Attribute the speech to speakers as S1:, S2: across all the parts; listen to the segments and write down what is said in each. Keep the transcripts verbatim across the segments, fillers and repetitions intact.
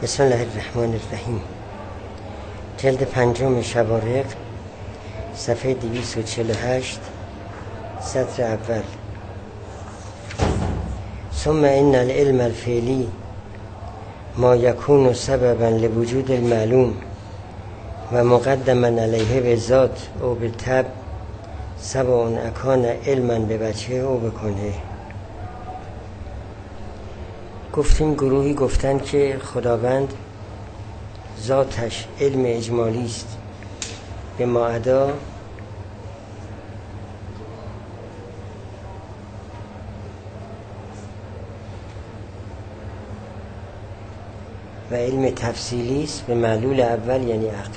S1: بسم الله الرحمن الرحیم. جلد پنجم شوارق، صفحه دویست و چهل و هشت، سطر اول. ثم ان العلم الفعلی ما یکون سببا لوجود المعلوم و مقدما علیه بالذات او بالطبع سواء اکان علما بوجهه او بکنه. گفتیم گروهی گفتن که خداوند ذاتش علم اجمالی است به ماعدا و علم تفصیلی است به معلول اول یعنی عقل.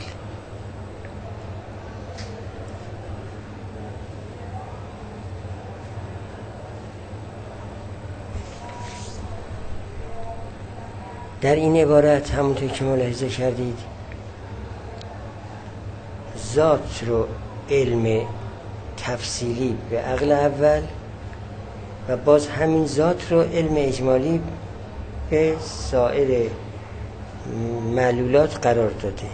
S1: در این عبارت همونطور که ملاحظه کردید ذات رو علم تفصیلی به عقل اول و باز همین ذات رو علم اجمالی به سایر معلولات قرار داده.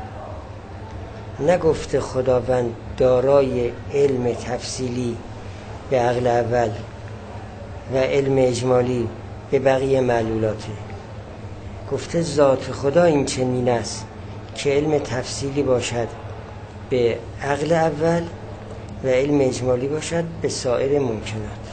S1: نگفته خداوند دارای علم تفصیلی به عقل اول و علم اجمالی به بقیه معلولاته. گفته ذات خدا این چنین است که علم تفصیلی باشد به عقل اول و علم اجمالی باشد به سایر ممکنات.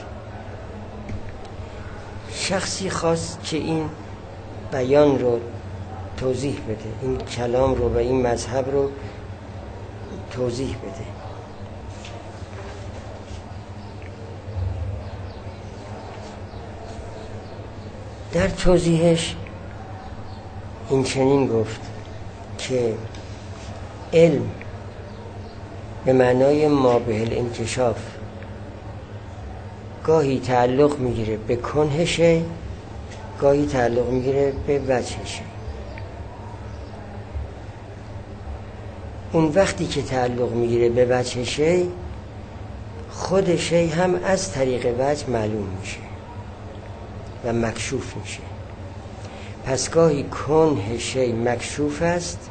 S1: شخصی خواست که این بیان رو توضیح بده، این کلام رو و این مذهب رو توضیح بده. در توضیحش این چنین گفت که علم به معنای ما به الانکشاف گاهی تعلق میگیره به کنه شیء، گاهی تعلق میگیره به وجه شیء. اون وقتی که تعلق میگیره به وجه شیء، خود شیء هم از طریق وجه معلوم میشه و مکشوف میشه. پس گاهی کنه شیء مکشوف است،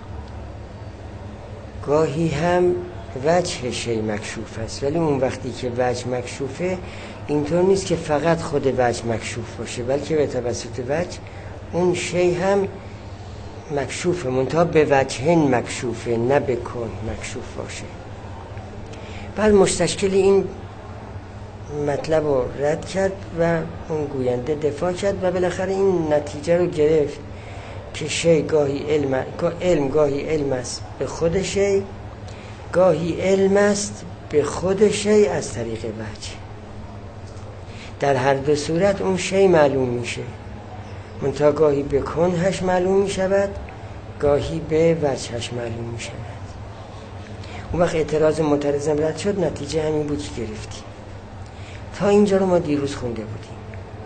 S1: گاهی هم وجه شیء مکشوف است. ولی اون وقتی که وجه مکشوفه اینطور نیست که فقط خود وجه مکشوف باشه، بلکه به توسط وجه اون شیء هم مکشوفه، منتها به وجهن مکشوفه نه به کن مکشوف باشه. بعد مستشکل این مطلب رو رد کرد و اون گوینده دفاع کرد و بالاخره این نتیجه رو گرفت که شیء گاهی علم علم گاهی علم است به خود شیء، گاهی علم است به خود شیء از طریق وجه. در هر دو صورت اون شیء معلوم میشه، منتها گاهی به کنهش معلوم میشود، گاهی به وجهش معلوم میشود. اون وقت اعتراض معترضم رد شد، نتیجه همین بود که گرفتیم. تا اینجا رو ما دیروز خونده بودیم.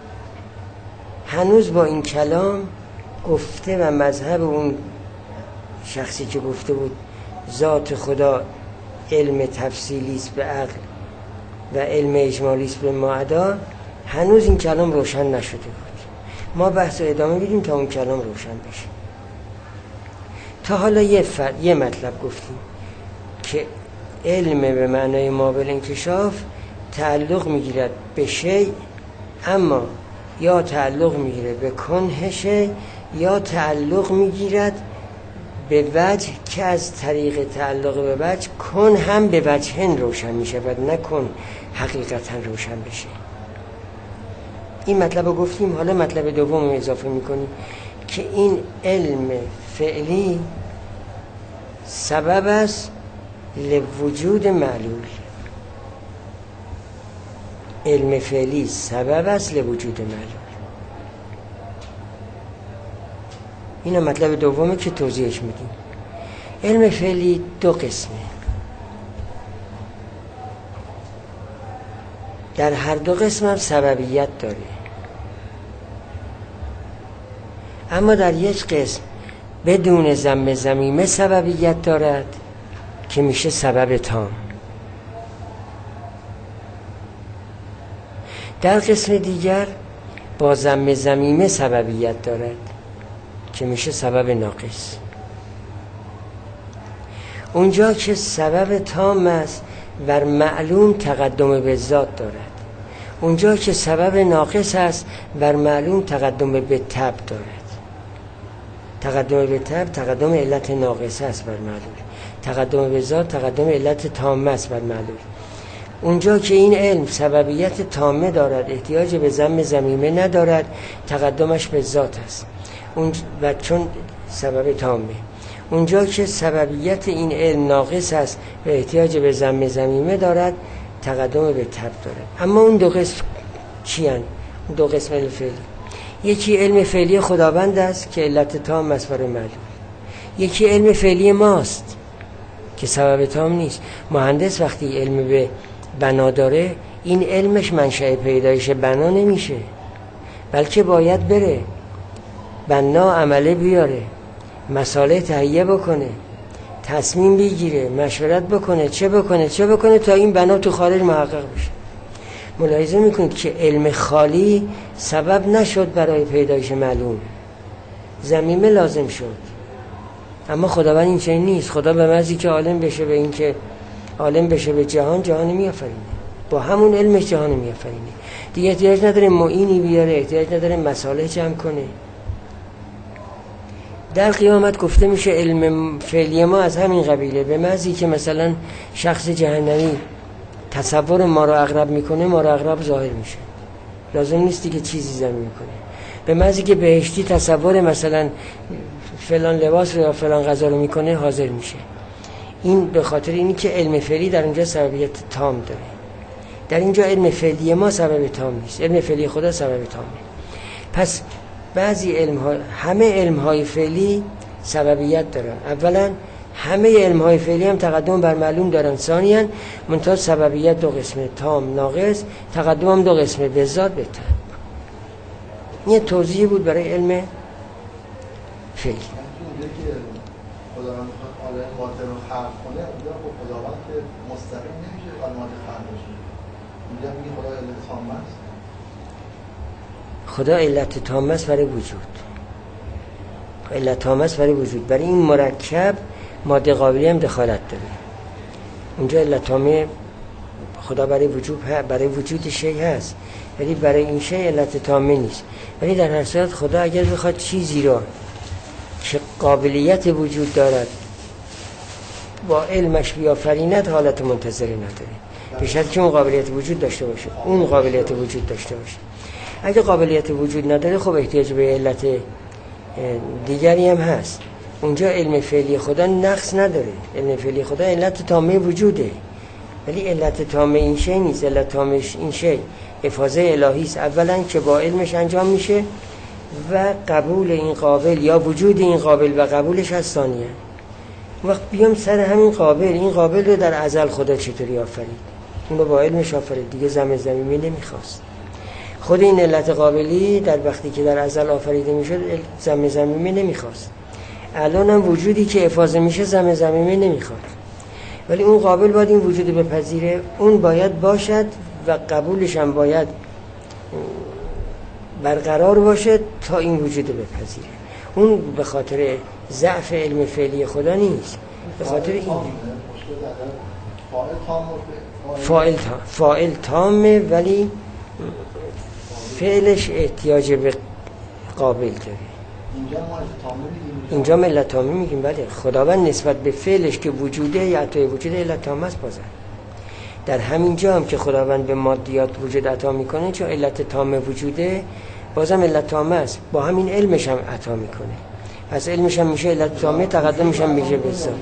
S1: هنوز با این کلام گفته و مذهب اون شخصی که گفته بود ذات خدا علم تفصیلی است به عقل و علم اجمالی است به ماعدا، هنوز این کلام روشن نشده بود. ما بحث رو ادامه میدیم تا اون کلام روشن بشه. تا حالا یه فر... یه مطلب گفتیم که علم به معنای ما بالانکشاف تعلق میگیرد به شیء، اما یا تعلق میگیره به کنه شیء یا تعلق میگیرد به وجه که از طریق تعلق به وجه کن هم به وجهن روشن میشود، نه کن حقیقتا روشن بشه. این مطلب رو گفتیم. حالا مطلب دوم رو اضافه میکنیم که این علم فعلی سبب است لوجود معلول. علم فعلی سبب است لوجود معلول. این مطلب دومه که توضیحش میدیم. علم فعلی دو قسمه. در هر دو قسم هم سببیت داره، اما در یک قسم بدون ضم ضمیمه سببیت دارد که میشه سبب تام. در قسم دیگر با ضم ضمیمه سببیت دارد که میشه سبب ناقص. اونجا که سبب تام است بر معلوم تقدم به ذات دارد، اونجا که سبب ناقص است بر معلوم تقدم به تب دارد. تقدم به تب تقدم علت ناقص است بر معلوم، تقدم به ذات تقدم علت تامه است بر معلوم. اونجا که این علم سببیت تامه دارد، احتیاج به ضم ضمیمه ندارد، تقدمش به ذات است و چون سبب تامه. اونجا که سببیت این علم ناقص است و احتیاج به ضم ضمیمه دارد، تقدم به تب دارد. اما اون دو قسم چی هن؟ دو قسم علم فعلی. یکی علم فعلی خداوند است که علت تام است بر معلوم، یکی علم فعلی ماست که سبب تام نیست. مهندس وقتی علم به بنا داره، این علمش منشأ پیدایش بنا نمیشه، بلکه باید بره بنا عمله بیاره، مساله تهیه بکنه، تصمیم بگیره، مشورت بکنه، چه بکنه چه بکنه تا این بنا تو خارج محقق بشه. ملاحظه میکنید که علم خالی سبب نشد برای پیدایش معلوم، ضمیمه لازم شد. اما خداوند این چنین نیست. خدا به محضی که عالم بشه به این که عالم بشه به جهان، جهان میآفرینه، با همون علمش جهان میآفرینه. دیگه احتیاج نداره معینی بیاره، احتیاج نداره مصالح جمع کنه. در قیامت گفته میشه علم فعلی ما از همین قبیله. به محضی که مثلا شخص جهنمی تصور ما رو عقرب میکنه، ما رو عقرب ظاهر میشه، لازم نیستی که چیزی زمین میکنه. به محضی که بهشتی تصور مثلا فلان لباس رو یا فلان غذا رو میکنه، حاضر میشه. این به خاطر اینی که علم فعلی در اونجا سببیت تام داره. در اینجا علم فعلی ما سبب تام نیست، علم فعلی خدا سبب تامه. پس بعضی علم ها، همه علم های فعلی سببیت دارن. اولا همه علم های فعلی هم تقدم بر معلوم دارن. ثانیاً منتها سببیت دو قسمه، تام ناقص، تقدم هم دو قسمه، به ذات به تب. این توضیح بود برای علم فعلی.
S2: خداوند عالم باطن رو خلق کنه، اونجا با خداوند که مستقیم نمیشه عالمات خلق بشه. اونجا میگه خدا علت تام است.
S1: خدا علت تام است برای وجود. علت تام است برای وجود. برای این مرکب ماده قابلی هم دخالت داره. اونجا علت تامه خدا برای وجود برای وجود شیء هست، ولی برای این شیء علت تامه نیست. ولی در هر صورت خدا اگر بخواد چیزی را که قابلیت وجود دارد با علمش بیافریند، حالت منتظره نداره، به شرطی که اون قابلیت وجود داشته باشه. اون قابلیت وجود داشته باشه. اگه قابلیت وجود نداره، خب احتیاج به علت دیگری هم هست. اونجا علم فعلی خدا نقص نداره. علم فعلی خدا علت تامه وجوده، ولی علت تامه این شی نیست. علت تامه این شی افاضه الهی است، اولا که با علمش انجام میشه و قبول این قابل یا وجود این قابل و قبولش از ثانیه. وقت بیام سر همین قابل، این قابل رو در ازل خدا چطوری آفرید؟ اون رو با علمش آفرید، دیگه زم زمینی نمیخواست. خود این علت قابلی در وقتی که در ازل آفریده میشد، زم زمینی نمیخواست. الان هم وجودی که افاضه میشه زم زمینی نمیخواد، ولی اون قابل باید این وجود بپذیره، اون باید باشد و قبولش هم باید برقرار باشه تا این وجود بپذیره. اون به خاطر ضعف علم فعلی خدا نیست، به خاطر این فاعل تام فاعل تامه، ولی فعلش احتیاج به قابل داره. اینجا علت تامه میگیم. بله، خداوند نسبت به فعلش که وجوده یا عطای وجود علت تامه است. بازن در همین جا هم که خداوند به مادیات وجود عطا میکنه، چون علت تامه وجوده، بازم علت تامه است، با همین علمش هم عطا میکنه. پس علمش هم میشه علت تامه، تقدمش هم میشه به ذات.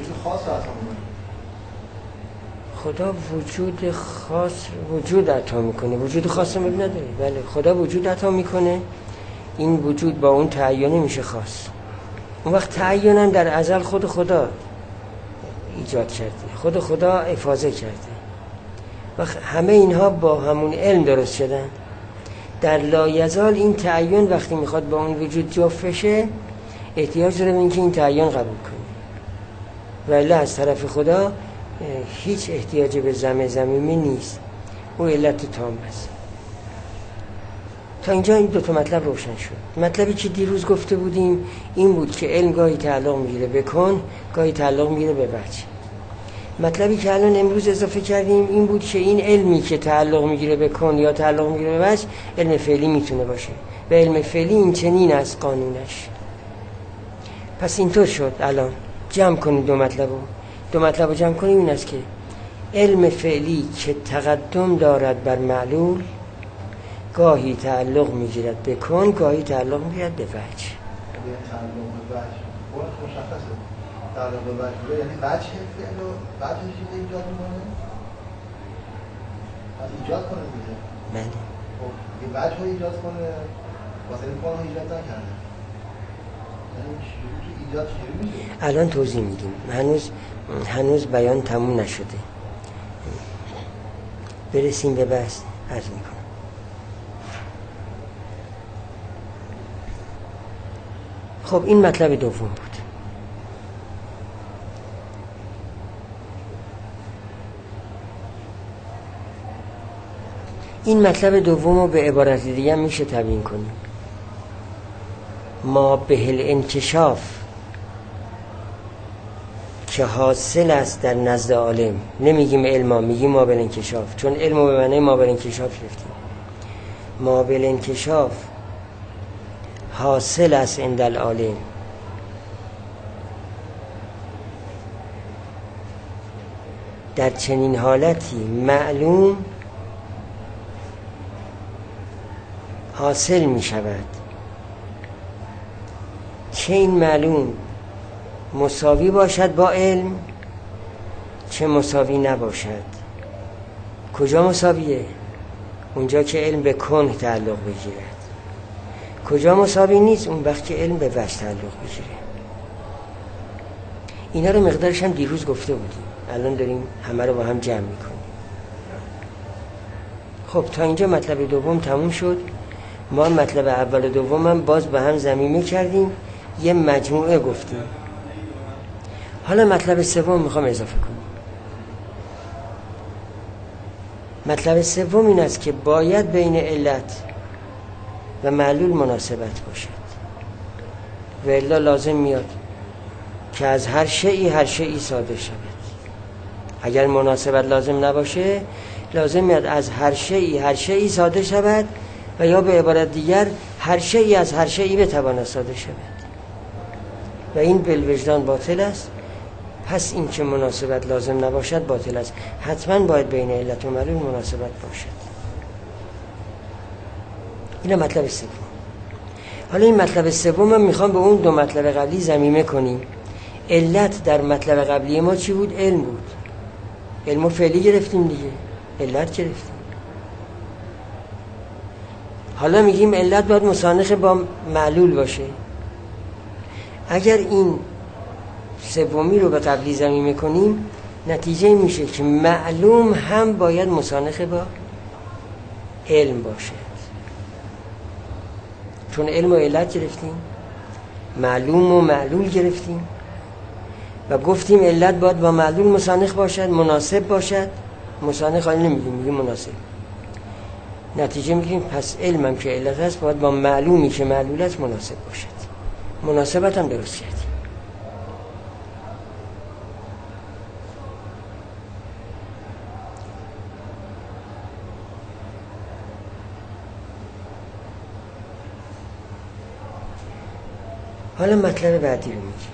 S1: خدا وجود خاص وجود عطا میکنه، وجود خاص هم نداره. بله، خدا وجود عطا میکنه، این وجود با اون تعین میشه خاص. اون وقت تعین هم در ازل خود خدا ایجاد کرده، خود خدا افاضه کرده. وقت همه اینها با همون علم درست شدن. در لایزال این تعین وقتی میخواد با اون وجود جفت بشه، احتیاج داره به اینکه این تعین قبول کنه. ولی از طرف خدا هیچ احتیاج به زم زمیمی نیست، او علت تام است. تا اینجا این دو تا مطلب روشن شد. مطلبی که دیروز گفته بودیم این بود که علم گاهی تعلق میگیره به کن، گاهی تعلق میگیره به وجه. مطلبی که الان امروز اضافه کردیم این بود که این علمی که تعلق میگیره به کن یا تعلق میگیره به وجه علم فعلی میتونه باشه و علم فعلی این چنین از قانونش. پس اینطور شد. الان جمع کنیم دو مطلبو دو مطلبو جمع کنیم. این است که علم فعلی که تقدم دارد بر معلول گاهی تعلق میگیرد به کن، گاهی تعلق میگیرد به وجه.
S2: تعلق به وجه باید مشخصه. تعلق به وجه یعنی وجه فعل و وجه چیز ایجاد میکنه؟ از ایجاد کنه دیگه.
S1: بله.
S2: خب یه وجه رو ایجاد کنه واسه این کن رو ایجاد نکرده. یعنی ایجاد چجوری میشه؟
S1: الان توضیح میدیم. هنوز هنوز بیان تموم نشده. برسیم به بحث عرض میکنم. خب این مطلب دوم بود. این مطلب دوم رو به عبارت دیگه میشه تبیین کنیم. ما به الانکشاف که حاصل است در نزد عالم، نمیگیم علما، میگیم ما به الانکشاف، چون علم رو به معنی ما به الانکشاف گرفتیم. ما به الانکشاف حاصل است عند العالم در چنین حالتی معلوم حاصل می شود چه این معلوم مساوی باشد با علم چه مساوی نباشد. کجا مساویه؟ اونجا که علم به کن تعلق بگیرد. کجا مساوی نیست؟ اون وقت که علم به وجه تعلق بگیره. اینا رو مقدارش هم دیروز گفته بودیم. الان داریم همه رو با هم جمع میکنیم. خب تا اینجا مطلب دوم تموم شد. ما مطلب اول و دوم هم باز به هم ضمیمه کردیم، یه مجموعه گفتیم. حالا مطلب سوم میخوام اضافه کنم. مطلب سوم این است که باید بین علت و معلول مناسبت باشد و الا لازم میاد که از هر شیئی هر شیئی صادر شود. اگر مناسبت لازم نباشه لازم میاد از هر شیئی هر شیئی صادر شود و یا به عبارت دیگر هر شیئی از هر شیئی بتواند صادر شود و این بالوجدان باطل است. پس این که مناسبت لازم نباشد باطل است. حتما باید بین علت و معلول مناسبت باشد. این مطلب سوم. حالا این مطلب سوم من میخوام به اون دو مطلب قبلی ضمیمه کنیم. علت در مطلب قبلی ما چی بود؟ علم بود. علم فعلی گرفتیم دیگه، علت گرفتیم. حالا میگیم علت باید مسانخ با معلول باشه. اگر این سومی رو به قبلی ضمیمه کنیم نتیجه میشه که معلوم هم باید مسانخ با علم باشه، چون علم و علت گرفتیم، معلوم و معلول گرفتیم و گفتیم علت باید با معلول مسانخ باشد، مناسب باشد. مسانخ حالی نمیگیم، میگیم مناسب. نتیجه میگیم پس علمم که علت هست باید با معلومی که معلول است مناسب باشد. مناسبت هم درست کردیم. حالا مطلب بعدی رو میگیم.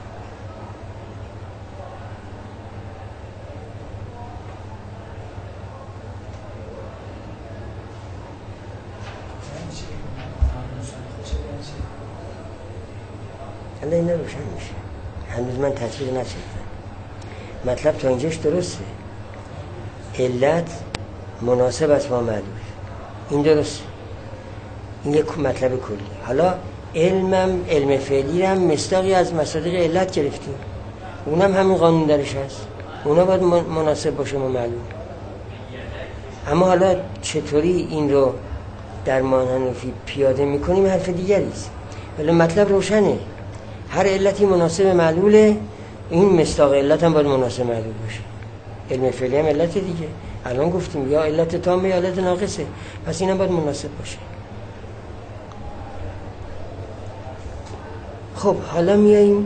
S1: حالا این روشن میشه. هنوز من تصویر نشدم. مطلب تا اینجاش درسته. علت مناسب است با معلول. این درسته. این یک مطلب کلی. حالا علمم علم فعلی هم مصداقی از مصادیق علت گرفتیم. اونم همین قانون درش هست. اونا باید مناسب باشه با معلول. اما حالا چطوری این رو در مانحنفی پیاده میکنیم حرف دیگری است. ولی مطلب روشنه. هر علتی مناسب معلوله، این مصداق علت هم باید مناسب معلول باشه. علم فعلی هم علت دیگه. الان گفتیم یا علت تامه یا علت ناقصه، پس اینم باید مناسب باشه. خب حالا میاییم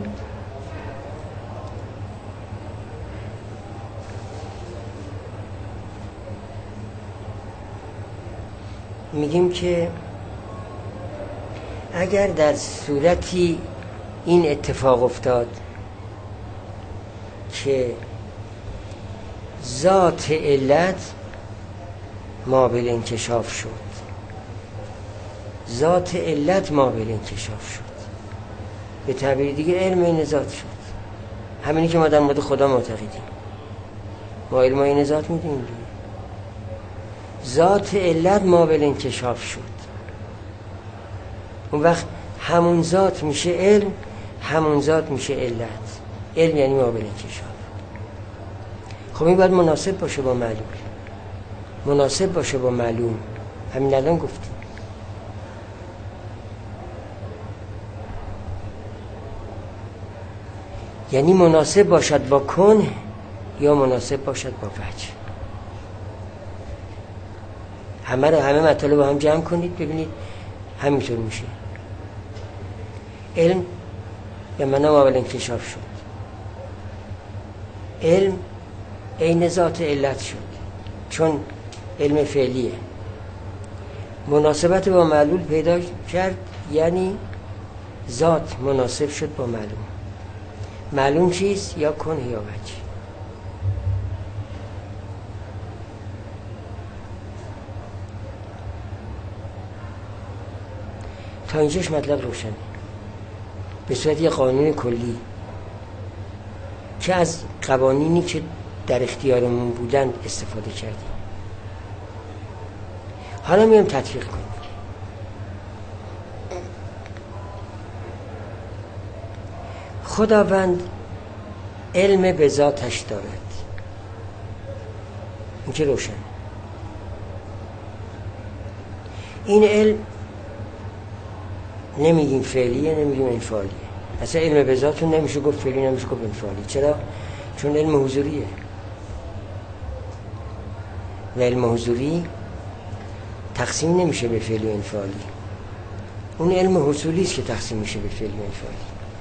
S1: میگیم که اگر در صورتی این اتفاق افتاد که ذات علت مابل انکشاف شد، ذات علت مابل انکشاف شد، به تعبیر دیگه علم این ذات شد، همینی که ما در مورد خدا معتقدیم، ما علم این ذات میدونیم دیگه. ذات علت مابل انکشاف شد، اون وقت همون ذات میشه علم، همون ذات میشه علت. علم یعنی مابل انکشاف. خب این باید مناسب باشه با معلول، مناسب باشه با معلوم. همین الان گفتیم یعنی مناسب باشد با کن یا مناسب باشد با وجه. همه رو همه مطالب با هم جمع کنید ببینید همینطور میشه. علم به معنی مابل انکشاف شد، علم عین ذات علت شد چون علم فعلیه. مناسبت با معلول پیدا کرد یعنی ذات مناسب شد با معلوم. معلوم چیست؟ یا کن یا وجه. تا اینجاش مطلب روشنه به صورت یه قانون کلی که از قوانینی که در اختیارمون بودن استفاده کردیم. حالا میام تطبیق کنیم. خداوند علم به ذاتش دارد، این که روشن. این علم نمیگیم فعلیه نمیگیم انفعالیه. اصلا علم به ذاتون نمیشه گفت فعلی نمیشه گفت انفعالی. چرا؟ چون علم حضوریه و علم حضوری تقسیم نمیشه به فعلی و انفعالی. اون علم حصولی است که تقسیم میشه به فعلی و انفعالی.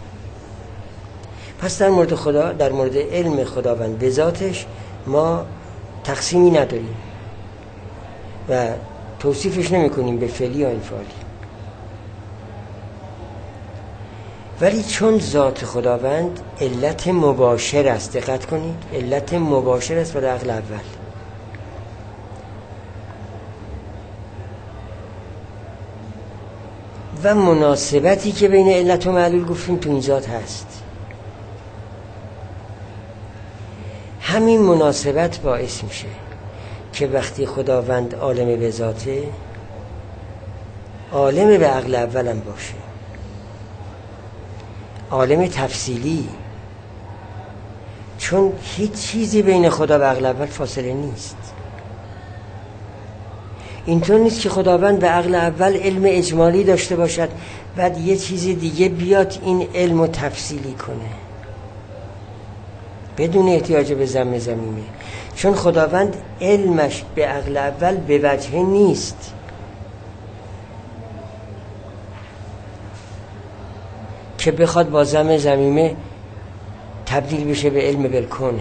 S1: پس در مورد خدا، در مورد علم خداوند به ذاتش ما تقسیمی نداریم و توصیفش نمی کنیم به فعلی یا انفعالی. ولی چون ذات خداوند علت مباشر است، دقت کنید، علت مباشر است برای عقل اول. و مناسبتی که بین علت و معلول گفتیم تو این ذات هست. همین مناسبت باعث میشه که وقتی خداوند عالم به ذاته، عالم به عقل اولم باشه، عالم تفصیلی، چون هیچ چیزی بین خدا و عقل اول فاصله نیست. اینطور نیست که خداوند به عقل اول علم اجمالی داشته باشد بعد یه چیز دیگه بیاد این علم رو تفصیلی کنه بدون احتیاج به ضم ضمیمه. چون خداوند علمش به عقل اول به وجه نیست، که بخواد با ضم ضمیمه تبدیل بشه به علم بالکون.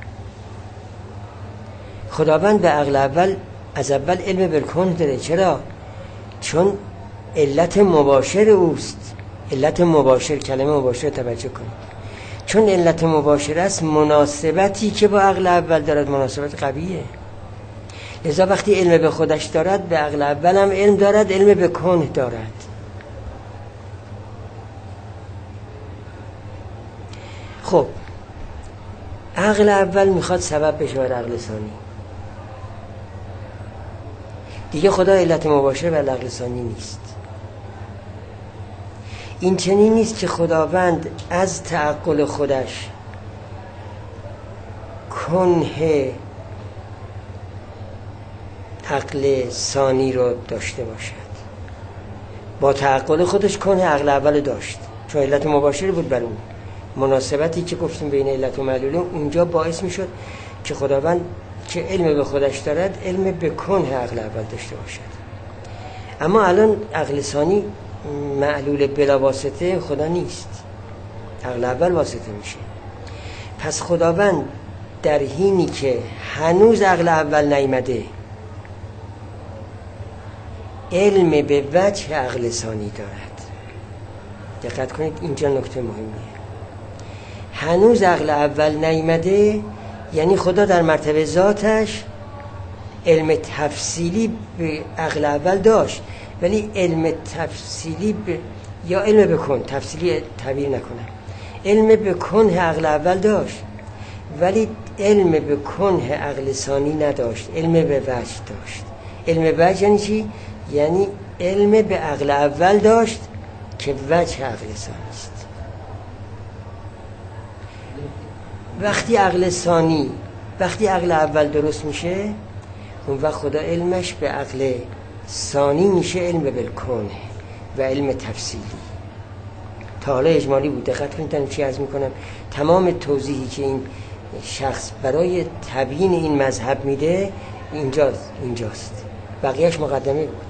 S1: خداوند به عقل اول از اول علم بالکون داره. چرا؟ چون علت مباشر اوست. علت مباشر، کلمه مباشر توجه کنید، چون علت مباشر است مناسبتی که با عقل اول دارد مناسبت قویه. لذا وقتی علم به خودش دارد به عقل اول هم علم دارد، علم به کون دارد. خب عقل اول میخواد سبب بشه بر عقل ثانی. دیگه خدا علت مباشر بر عقل ثانی نیست. این چنین نیست که خداوند از تعقل خودش کنه عقل ثانی رو داشته باشد. با تعقل خودش کنه عقل اول داشت چون علت مباشر بود بر اون. مناسبتی که گفتیم بین علت و معلول اونجا باعث میشد که خداوند که علم به خودش دارد علم به کنه عقل اول داشته باشد. اما الان عقل ثانی معلول بلا واسطه خدا نیست. عقل اول واسطه میشه. پس خداوند در حینی که هنوز عقل اول نیامده علم به وجه عقل ثانی دارد. دقت کنید اینجا نکته مهمیه. هنوز عقل اول نیامده یعنی خدا در مرتبه ذاتش علم تفصیلی به عقل اول داشت، ولی علم تفصیلی به یا علم به کن، تفصیلی تعبیر نکنم، علم به کنه عقل اول داشت ولی علم به کنه عقل ثانی نداشت، علم به وجه داشت. علم به وجه یعنی چی؟ یعنی علم به عقل اول داشت که وجه عقل ثانی است. وقتی عقل ثانی وقتی عقل اول درست میشه اون وقت خدا علمش به عقل ثانی میشه علم بالکونه و علم تفصیلی. تا حالا اجمالی بود. دقت کنید چی عرض میکنم. تمام توضیحی که این شخص برای تبیین این مذهب میده اینجاست اینجاست بقیهش مقدمه بود.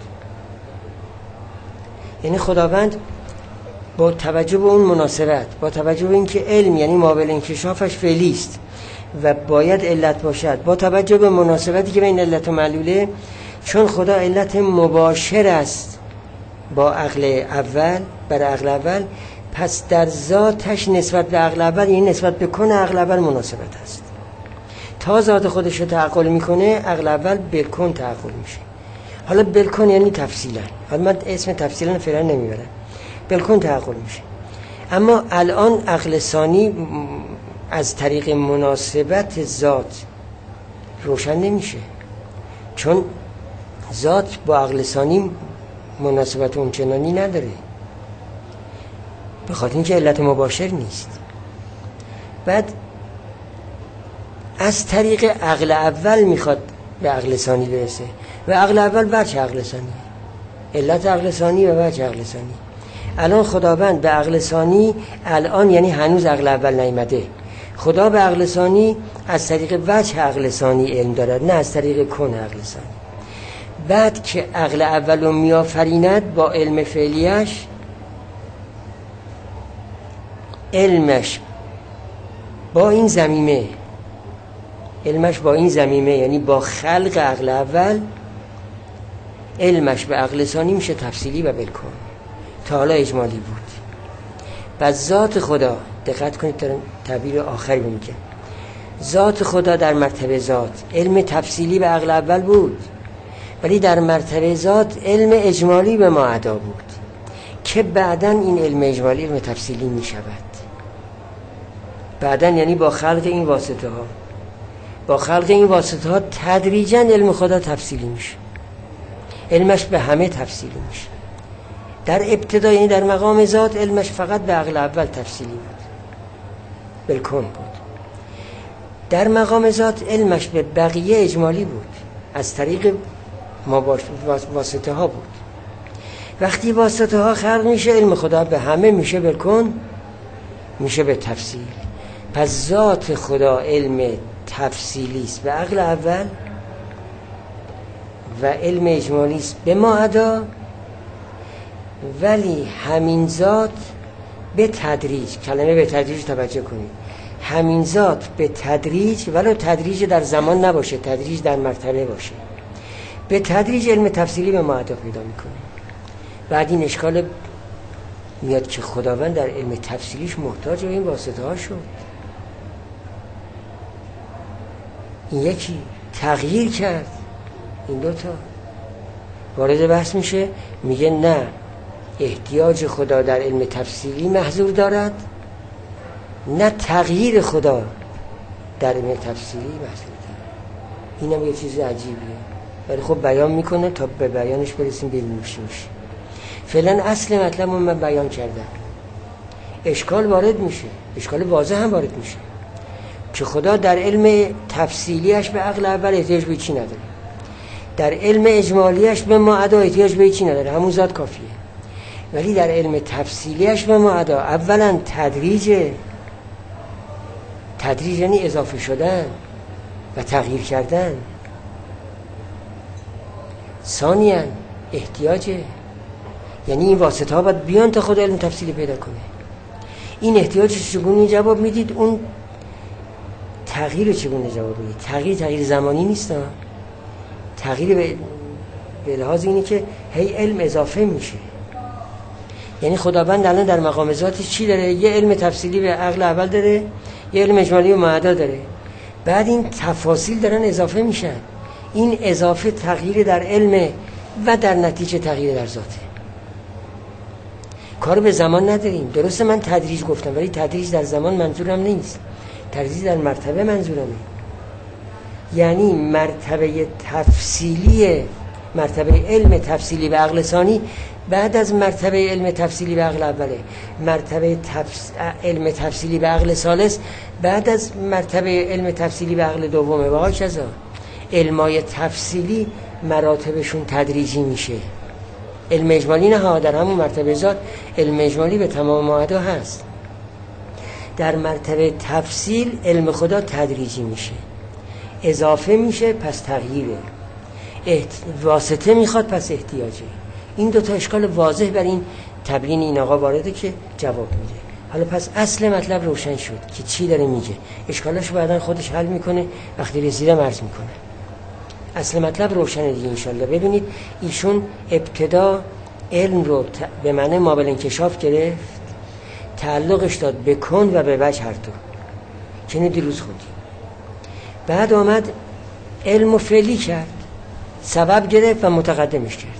S1: یعنی خداوند با توجه به اون مناسبت، با توجه به اینکه علم یعنی مابل انکشافش فعلی است و باید علت باشد، با توجه به مناسبتی که بین علت و معلوله، چون خدا علت مباشر است با عقل اول، بر عقل اول، پس در ذاتش نسبت به عقل اول یعنی نسبت به کن عقل اول مناسبت است. تا ذات خودش رو تعقل میکنه عقل اول بالکن تعقل میشه. حالا بالکن یعنی تفصیلا، حالا من اسم تفصیلا فعلا نمیبرم، بالکن تعقل میشه. اما الان عقل ثانی از طریق مناسبت ذات روشن نمیشه، چون ذات با عقل ثانی مناسبت اونچنانی نداره، به خاطر اینکه علت مباشر نیست. بعد از طریق عقل اول میخواد به عقل ثانی برسه و عقل اول وجه عقل ثانی، علت عقل ثانی و وجه عقل ثانی. الان خداوند به عقل ثانی، الان یعنی هنوز عقل اول نیامده، خدا به عقل ثانی از طریق وجه عقل ثانی علم دارد، نه از طریق کن عقل ثانی. بعد که عقل اول رو میآفریند با علم فعلیش، علمش با این زمینه علمش با این زمینه یعنی با خلق عقل اول، علمش به عقل ثانی میشه تفصیلی و بالکن. تا حالا اجمالی بود. پس ذات خدا، دقت کنید دارم تعبیر آخری رو میگم، ذات خدا در مرتبه ذات علم تفصیلی به عقل اول بود، ولی در مرتبه ذات علم اجمالی به ما ادا بود که بعداً این علم اجمالی علم تفصیلی میشود. بعداً یعنی با خلق این واسطه ها، با خلق این واسطه ها تدریجاً علم خدا تفصیلی میشه، علمش به همه تفصیلی میشه. در ابتدا یعنی در مقام ذات علمش فقط به عقل اول تفصیلی بود، بالکن بود. در مقام ذات علمش به بقیه اجمالی بود، از طریق واسطه ها بود. وقتی واسطه ها خلق میشه علم خدا به همه میشه بالکن، میشه به تفصیل. پس ذات خدا علم تفصیلی است به عقل اول و علم اجمالی است به ما ادا، ولی همین ذات به تدریج، کلمه به تدریج توجه کنید، همین ذات به تدریج، ولو تدریج در زمان نباشه، تدریج در مرتبه باشه، به تدریج علم تفصیلی به ما ادا پیدا میکنه. بعد این اشکال میاد که خداوند در علم تفصیلیش محتاج به این واسطه ها شد. این یکی تغییر کرد، این دوتا وارد بحث میشه، میگه نه، احتیاج خدا در علم تفصیلی محضور دارد، نه تغییر خدا در علم تفصیلی محضور دارد. این هم یه چیز عجیبیه، ولی خب بیان میکنه تا به بیانش برسیم ببینیم چی میشه. فعلا اصل مطلب رو من بیان کردم. اشکال وارد میشه، اشکال واضح هم وارد میشه که خدا در علم تفصیلیش به عقل اول احتیاج به چی نداره، در علم اجمالیش به ما ادا احتیاج به چی نداره، همون ذات کافیه. ولی در علم تفصیلیش به ما ادا اولا تدریج، تدریج یعنی اضافه شدن و تغییر کردن. ثانیاً احتیاجه، یعنی این واسطه ها باید بیان تا خود علم تفصیلی پیدا کنه. این احتیاجش چگونه جواب میدید، اون تغییر چگونه جواب میدید. تغییر تغییر زمانی نیست، تغییر به به لحاظ اینه که هی علم اضافه میشه. یعنی خداوند الان در مقام ذاتش چی داره؟ یه علم تفصیلی به عقل اول داره، یه علم اجمالی و معدا داره، بعد این تفاصیل دارن اضافه میشن. این اضافه تغییر در علم و در نتیجه تغییر در ذاته. کار به زمان نداریم. درسته من تدریج گفتم، ولی تدریج در زمان منظورم نیست، تدریج در مرتبه منظورمه. یعنی مرتبه تفصیلی، مرتبه علم تفصیلی به عقل ثانی بعد از مرتبه علم تفصیلی به عقل اوله، مرتبه تفس... علم تفصیلی به عقل ثالث بعد از مرتبه علم تفصیلی به عقل دومه و هاکذا. علمای تفصیلی مراتبشون تدریجی میشه. علم اجمالی نه ها، در همون مرتبه ذات علم اجمالی به تمام معدا هست. در مرتبه تفصیل علم خدا تدریجی میشه، اضافه میشه، پس تغییره، احت... واسطه میخواد، پس احتیاجه. این دوتا اشکال واضح بر این تبیین این آقا وارده که جواب میده. حالا پس اصل مطلب روشن شد که چی داره میگه. اشکالاشو بعدن خودش حل میکنه، وقتی رسیدم عرض میکنه. اصل مطلب روشنه دیگه انشالله. ببینید ایشون ابتدا علم رو ت... به معنی مابل انکشاف گرفت، تعلقش داد به کن و به وجه هر دو که اینو دیروز خوندیم. بعد آمد علم و فعلی کرد، سبب گرفت و متقدمش کرد.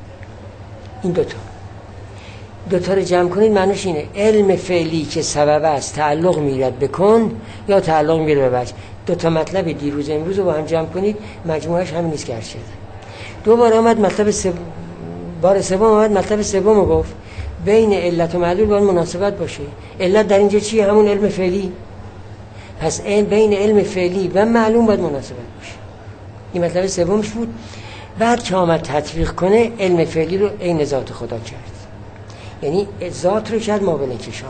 S1: این دوتا دوتا رو جمع کنید معنیش اینه علم فعلی که سبب است تعلق میرد به کن یا تعلق میره به وجه. دوتا مطلب دیروز امروز رو با هم جمع کنید مجموعش همین نیست که هر شده. دو بار آمد مطلب سب... بار سوم آمد مطلب سوم رو گفت بین علت و معلول باید مناسبت باشه. علت در اینجا چیه؟ همون علم فعلی. پس بین علم فعلی و معلوم باید مناسبت باشه. این مطلب سومش بود. بعد که آمد تطبیق کنه علم فعلی رو عین ذات خدا کرد. یعنی ذات رو کرد مابل انکشاف.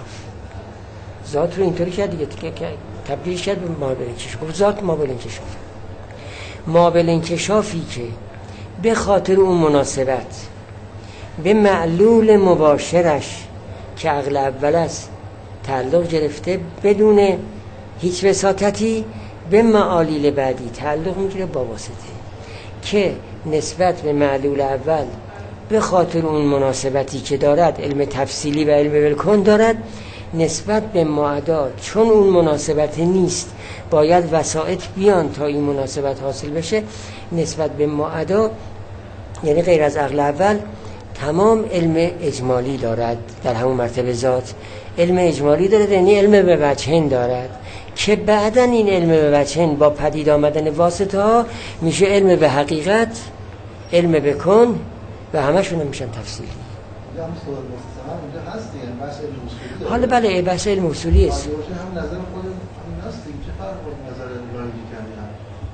S1: ذات رو اینطوری کرد دیگه تبدیل کرد به مابل انکشاف. ذات مابل انکشاف. مابل انکشافی که به خاطر اون مناسبت به معلول مباشرش که عقل اول است تعلق گرفته، بدون هیچ وساطتی به معالیل بعدی تعلق میگیره با واسطه، که نسبت به معلول اول به خاطر اون مناسبتی که دارد علم تفصیلی و علم بالکن دارد، نسبت به معدا چون اون مناسبت نیست باید وسائط بیان تا این مناسبت حاصل بشه. نسبت به معدا یعنی غیر از عقل اول تمام علم اجمالی دارد. در همون مرتبه ذات علم اجمالی دارد، یعنی علم به وجهین دارد که بعدن این علم به وجهین با پدید آمدن واسطه ها میشه علم به حقیقت، علم به کن و همشون هم میشن تفصیلی. حالا بله بحث علم اصولی است.
S2: هم نظر خود همین هست دیگه، چه فرق با نظر لایحی کردن؟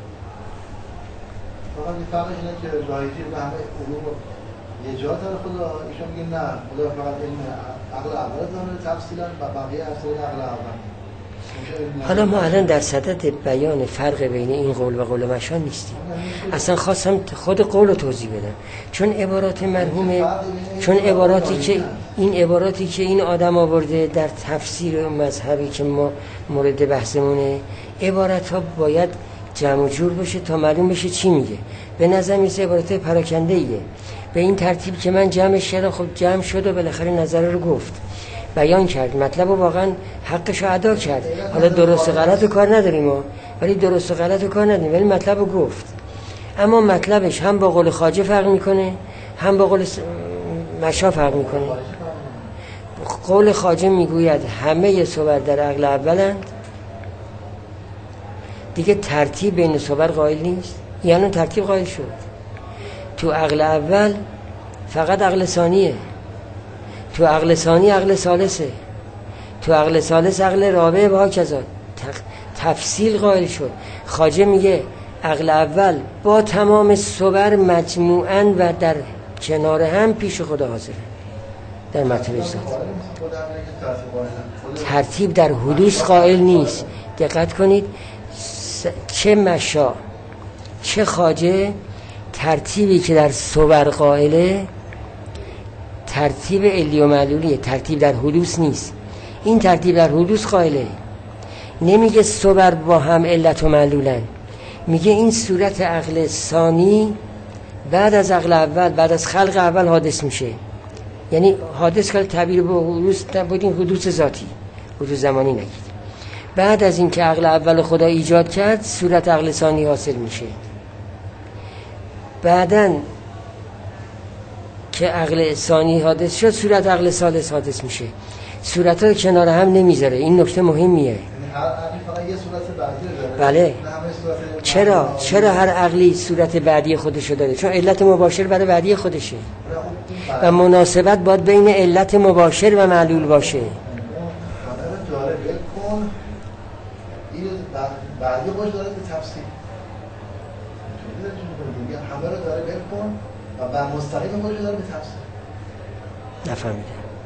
S2: فقط این فرقش اینه که لایحی به همه علوم یه جا داره خدا، ایشون میگه نه خدا فقط علم عقل اول داره تفصیلا و بقیه اصول عقل اول.
S1: حالا ما الان در صدد بیان فرق بین این قول و قول مشان نیستیم. اصلا خواستم خود قول رو توضیح بدم، چون عبارات مرحومه، چون عباراتی که این عباراتی که این آدم آورده در تفسیر مذهبی که ما مورد بحثمونه، عبارت ها باید جمع و جور بشه تا معلوم بشه چی میگه. به نظر میسه عبارت پراکنده ایه. به این ترتیب که من جمعش کردم، خب جمع شد و بالاخره نظر رو گفت، بیان کرد، مطلب رو واقعا حقش رو ادا کرد. حالا درست و غلط رو کار نداریم ما، ولی درست و غلط رو کار نداریم، ولی مطلب رو گفت. اما مطلبش هم با قول خواجه فرق میکنه، هم با قول مشا فرق میکنه. قول خواجه میگوید همه صور در عقل اولند، دیگه ترتیب بین صور قائل نیست، یعنی ترتیب قائل شد. تو عقل اول فقط عقل ثانیه، تو عقل ثانی عقل ثالثه، تو عقل ثالث عقل رابعه و هاکذا تفصیل قائل شد. خواجه میگه عقل اول با تمام صور مجموعاً و در کنار هم پیش خدا حاضره در مرتبه ذات. ترتیب در حدوث قائل نیست. دقت کنید، چه مشا چه خواجه ترتیبی که در صور قائله ترتیب علی و معلولیه، ترتیب در حدوث نیست. این ترتیب در حدوث قائله. نمیگه صور با هم علت و معلولن، میگه این صورت عقل ثانی بعد از عقل اول، بعد از خلق اول حادث میشه. یعنی حادث که تعبیر به حدوث بودین حدوث ذاتی، حدوث زمانی نگید. بعد از این که عقل اول خدا ایجاد کرد صورت عقل ثانی حاصل میشه. بعدن که عقل ثانی حادث شد صورت عقل ثالث حادث میشه. صورت ها کنار هم نمیذاره. این نکته مهمیه. بله. چرا چرا هر عقلی صورت بعدی خودشو داره؟ چون علت مباشر برای بعدی خودشه و مناسبت باید بین علت مباشر و معلول باشه.
S2: بعدی باش داره به تفسیر همه رو داره بل کن و بر مستقیم باش داره به تفسیر.
S1: نفهمیدم.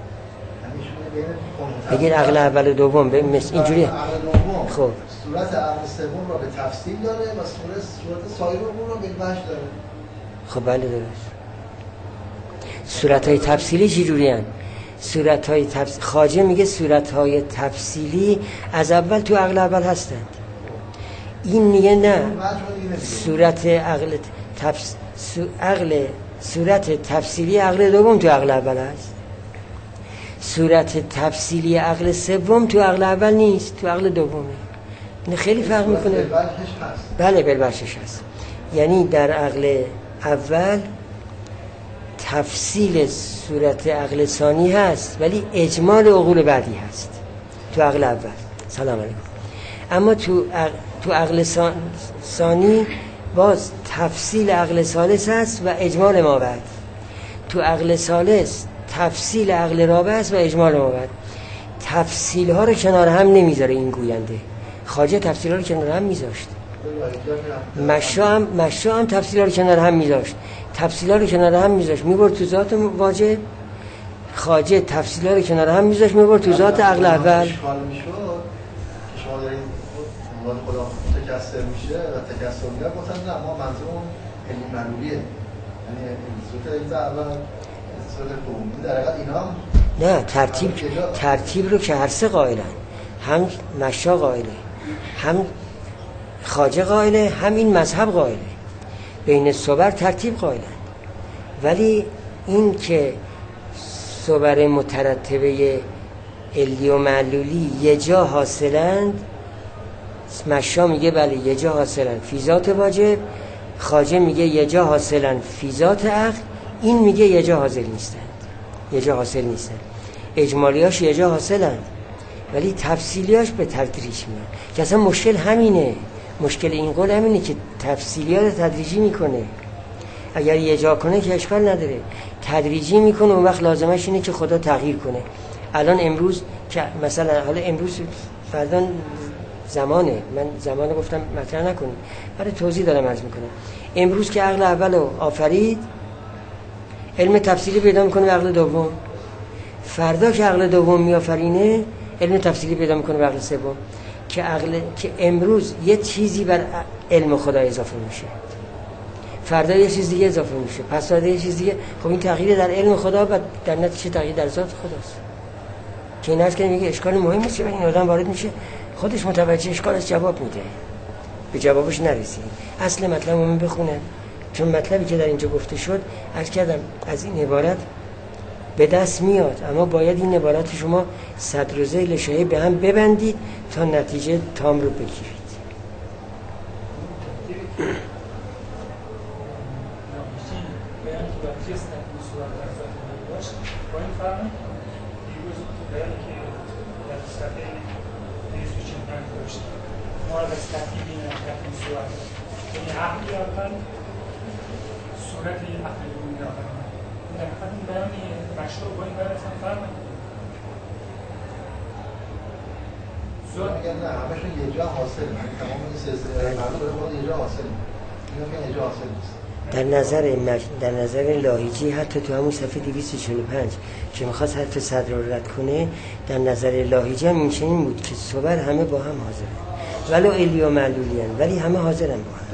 S1: بگیر عقل اول و دوم به مثل اینجوری.
S2: عقل دوم
S1: خب
S2: صورت عقل سوم رو به تفصیل داره و صورت صورت سایر رو به وجه داره.
S1: خب بله درست. صورت های تفصیلی چی جوری هن؟ صورت های تفصیلی خواجه میگه صورت های تفصیلی از اول تو عقل اول هستند. این میگه نه، صورت عقل تفس... عقل صورت تفصیلی عقل دوم تو عقل اول هست. صورت تفصیلی عقل سوم تو عقل اول نیست، تو عقل دومه. این خیلی فرق میکنه. بله بلبشش هست. یعنی در عقل اول تفصیل صورت عقل ثانی هست ولی اجمال عقول بعدی هست تو عقل اول. سلام علیکم. اما تو عقل تو عقل ثانی باز تفصیل عقل ثالث هست و اجمال ما بعد. تو عقل ثالث تفصیل عقل رابع است و اجمال ما بعد. تفصیل ها رو کنار هم نمیذاره این گوینده. خواجه تفصیل ها رو کنار هم میذاشت. مشا هم مشا هم تفصیل ها رو کنار هم میذاشت. تفصیل ها رو کنار هم میذاشت میبرد تو ذات واجب. خواجه تفصیل ها رو کنار هم میذاشت میبرد تو ذات عقل اول.
S2: وقتی خدا تکثر میشه و تکثر میگه گفتن نه ما منظورمون علم معلولیه، یعنی صورت علم اول صورت دوم در حقیقت اینا هم
S1: نه ترتیب ترتیب رو که هر سه قائلن، هم مشا قائله، هم خواجه قائله، هم این مذهب قائله، بین صور ترتیب قائلن. ولی این که صور مترتبه علی و معلولی یه جا حاصلند، مشا میگه بله یه جا حاصلن فی ذات واجب، خواجه میگه یه جا حاصلن فی ذات عقل، این میگه یه جا حاصل نیستند، یه جا حاصل نیستند. اجمالیاش یه جا حاصلن ولی تفصیلیاش به تدریج میان، که اصلا مشکل همینه. مشکل این قول همینه که تفصیلیات تدریجی میکنه. اگر یه جا کنه که اشکال نداره، تدریجی میکنه، اون وقت لازمش اینه که خدا تغییر کنه. الان امروز که مثلا حالا امروز فردا زمانه، من زمانه گفتم مطرح نکنیم، برای توضیح دارم عرض میکنم. امروز که عقل اولو آفرید، علم تفصیلی پیدا میکنه به عقل دوم. فردا که عقل دوم میآفرینه، علم تفصیلی پیدا میکنه به عقل سوم. که عقل که امروز یه چیزی بر علم خدا اضافه میشه، فردا یه چیز دیگه اضافه میشه، پس فردا یه چیز دیگه. خب این تغییر در علم خدا و در نتیجه تغییر در ذات خداست. که این هست که میگه اشکال مهمی است، این آدم وارد میشه خودش متوجه اشکالش جواب میده، به جوابش نرسید. اصل مطلب رو من بخونم، چون مطلبی که در اینجا گفته شد عرض کردم از این عبارت به دست میاد، اما باید این عبارت شما صدر و ذیل شایع به هم ببندید تا نتیجه تام رو بگیرید.
S3: صورت این عقل دومی داخل در حقیقت این بیان مشروع با این بیان اصلا فرق نمی‌کنه.
S2: اگر نه همشون یه جا حاصل، تمام این سلسله معلوم خود یه جا حاصل، اینا که یه جا حاصل نیست.
S1: در نظر مج... در نظر لاهیجی حتی تو همون صفحه دویست و چهل و پنج که می‌خواست حرف صدر رو رد کنه، در نظر لاهیجی هم این بود که صور همه با هم حاضرن، ولو علی و معلولیان، ولی همه حاضرن با هم.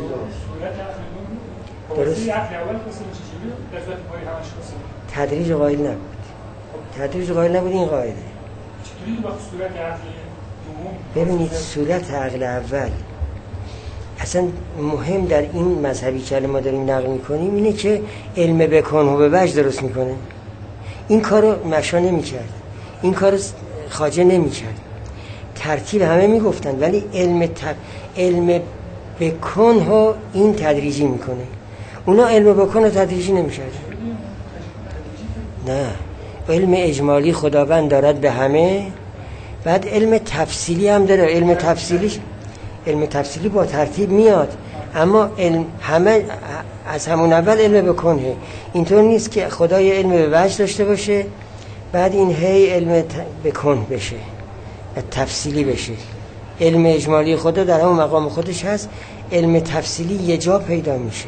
S1: درست. تدریج قائل نبود، تدریج قائل نبود این قاعده.
S3: چجوری با صورت عقلی دوم؟
S1: ببینید صورت عقل اول اصلا مهم در این مذهبی که ما داریم نقل میکنیم اینه که علم بکن و به وجه درست میکنه. این کارو مشا نمیکرد، این کارو خواجه نمیکرد. ترتیب همه میگفتن ولی علم تب... علم بکن ها این تدریجی میکنه. اونا علم بکن ها تدریجی نمیکرد. نه، علم اجمالی خداوند دارد به همه، بعد علم تفصیلی هم داره. علم تفصیلیش علم تفصیلی با ترتیب میاد، اما علم همه از همون اول علم بکنه. اینطور نیست که خدای علم به وجه داشته باشه بعد این هی علم بکن بشه و تفصیلی بشه. علم اجمالی خدا در همون مقام خودش هست، علم تفصیلی یه جا پیدا میشه،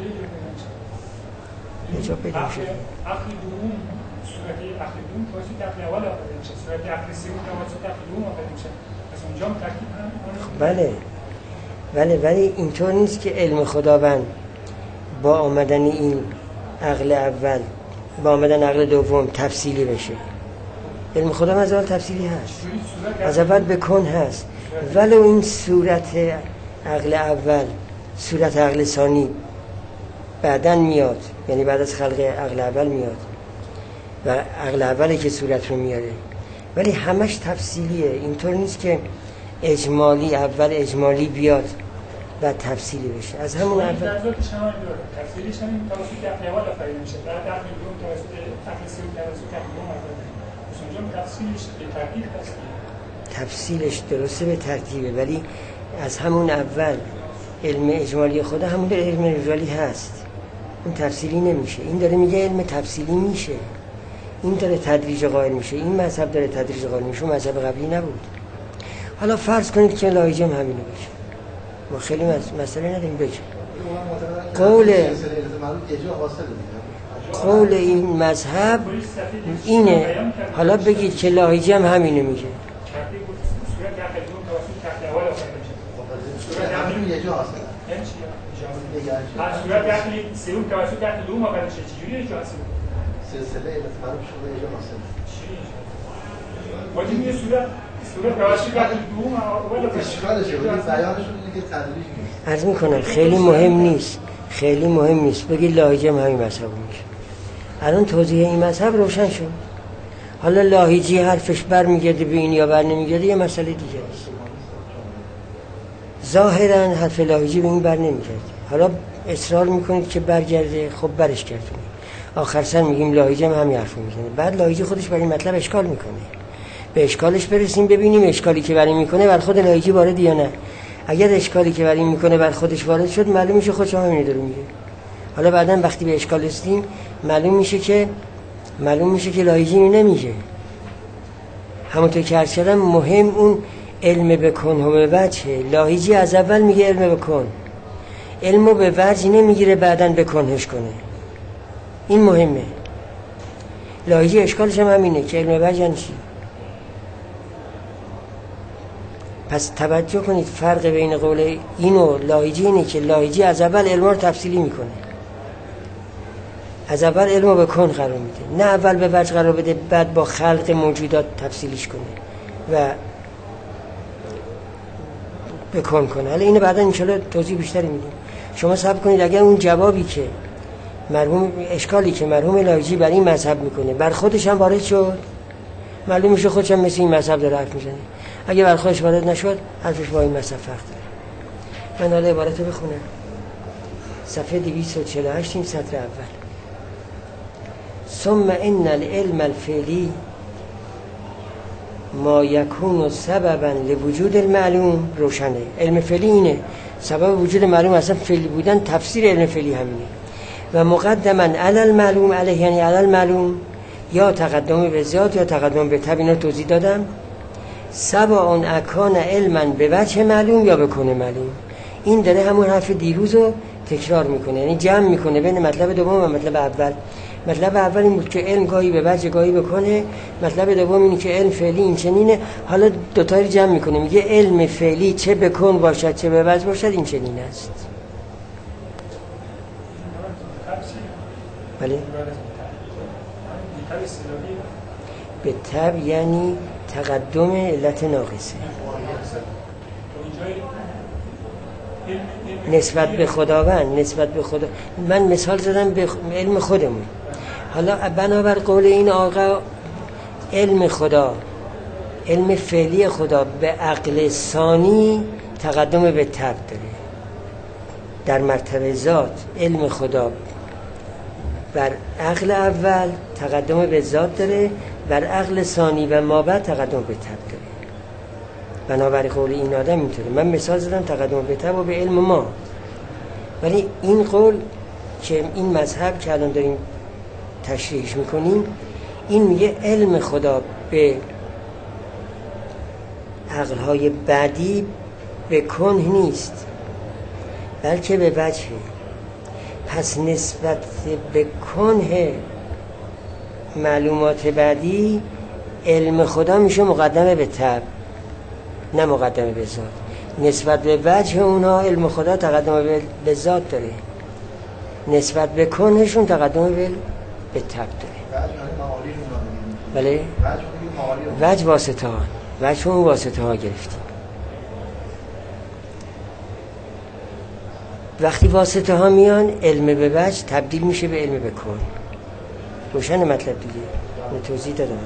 S1: یه جا پیدا میشه.
S3: عقل دوم صورت عقل دوم توسط عقل اول آفریده میشه، صورت عقل سوم توسط عقل دوم آفریده میشه. پس اونجا هم ترکیب هم
S1: بله بله ولی اینطور نیست که علم خداوند با آمدن این عقل اول با آمدن عقل دوم تفصیلی بشه. علم خداوند از اول تفصیلی هست، از اول بکن هست، ولی این صورت عقل اول صورت عقل ثانی بعدن میاد، یعنی بعد از خلق عقل اول میاد و عقل اولی که صورت رو میاره، ولی همش تفصیلیه. اینطور نیست که اجمالی اول اجمالی بیاد و تفصیلی بشه. از همون اول
S3: تفصیلیش همین توسط عقل اول آفریده میشه، بعد عقل دوم توسط عقل سوم توسط عقل دوم آفریده میشه. اونجا تفصیلش به ترتیب هست.
S1: تفصیلش درسته به ترتیبه، ولی از همون اول علم اجمالی خدا همون در علم اجمالی هست، اون تفصیلی نمیشه. این داره میگه علم تفصیلی میشه، این داره تدریج قائل میشه، این مذهب داره تدریج قائل میشه، اون مذهب قبلی نبود. حالا فرض کنید که لاهیجه هم همینو بشه، ما خیلی مسئله نداریم بگه. قول قول این مذهب اینه. حالا بگید که لاهیجه هم همینو میگه.
S3: صورت عقلی سوم توسط عقل دوم آفریده میشه. چجوریه که حاصل
S2: سلسله علت معروف شده اجا حاصل
S3: ولی میگه صورت صورت توسط عقل دوم اول
S2: اشکالشه، ولی بیانشون اینه که تدریج نیست.
S1: عرض میکنم خیلی مهم نیست، خیلی مهم نیست. بگید لاهیجه هم همین مذهب میشه. الان توضیح این مذهب روشن شد. حالا لاهیجی حرفش بر میگرده به این یا بر نمیگرده یه مسئله دیگه است. ظاهرا حرف لاهیجی به این بر نمیگرده، حالا اصرار میکنید که برگرده، خب برش گردونید. آخر سر میگیم لاهیجی هم همین حرفو میزنه، بعد لاهیجی خودش برای این مطلب اشکال میکنه. به اشکالش برسیم ببینیم اشکالی که برای میکنه بر خود لاهیجی وارد یا نه. اگر اشکالی که برای میکنه بر خودش وارد شد معلوم میشه خودش همین داره میگه. حالا بعداً وقتی به اشکال رسیدیم معلوم میشه که معلوم میشه که لاهیجی نمیگه. همونطور که عرض کردم مهم اون علم بکن و به وجه. لاهیجی از اول میگه علم بکن، علمو به وجه نمیگیره بعداً بکنش کنه. این مهمه. لاهیجی اشکالش هم همینه که علم به وجه یعنی چی. پس توجه کنید فرق بین قول این و لاهیجی اینه که لاهیجی از اول علم رو تفصیلی میکنه، از اول علمو بکن قرار میده، نه اول به وجه قرار بده بعد با خلق موجودات تفصیلیش کنه و بکن کنه. حالا اینو بعدا انشالله توضیح بیشتری میدیم. شما صبر کنید. اگر اون جوابی که مرحوم اشکالی که مرحوم لاهیجی بر این مذهب میکنه بر خودش هم وارد شد، معلوم میشه خودش هم مثل این مذهب داره حرف میزنه. اگه بر خودش وارد نشد حرفش با این مذهب فرق داره. من حالا عبارتو بخونم. صفحه دویست و چهل و هشت این سطر اول. ثم ان العلم الفعلی ما یکون سببا لوجود المعلوم. روشنه. علم فعلی اینه، سبب وجود معلوم اصلا فعلی بودن، تفسیر علم فعلی همینه. و مقدما علی المعلوم علیه یعنی علی المعلوم، یا تقدم به ذات یا تقدم به تبع. اینو توضیح دادم. سواء اکان علما به وجه معلوم یا بکنه معلوم. این داره همون حرف دیروز رو تکرار میکنه، یعنی جمع میکنه بین مطلب دوم و مطلب اول. مطلب اول این بود که علم گاهی به وجه گاهی بکنه، مطلب دوم اینه که علم فعلی این چنینه. حالا دوتا رو جمع میکنه، میگه علم فعلی چه بکن باشد چه به وجه باشد این چنین است. بله. به تبع یعنی تقدم علت ناقصه نسبت به خداوند، نسبت به خدا. من مثال زدم به علم خودمون. حالا بنابر قول این آقا علم خدا، علم فعلی خدا به عقل ثانی تقدم به طبع داره. در مرتبه ذات علم خدا بر عقل اول تقدم به ذات داره، بر عقل ثانی و ما بعد تقدم به طبع داره. بنابر قول این آدم اینطوره. من مثال زدم تقدم به طبع و به علم ما، ولی این قول که این مذهب که الان داریم تشریحش میکنیم این میگه علم خدا به عقلهای بعدی به کنه نیست بلکه به وجهه. پس نسبت به کنه معلومات بعدی علم خدا میشه مقدمه به طبع نه مقدمه به ذات. نسبت به وجه اونها علم خدا تقدم به ذات داره، نسبت به کنهشون تقدم به به طبع داره. بله وجه واسطه ها، وجه اون واسطه ها گرفتیم. وقتی واسطه ها میان علم به وجه تبدیل میشه به علم به کن. روشن مطلب دیگه من توضیح دادم.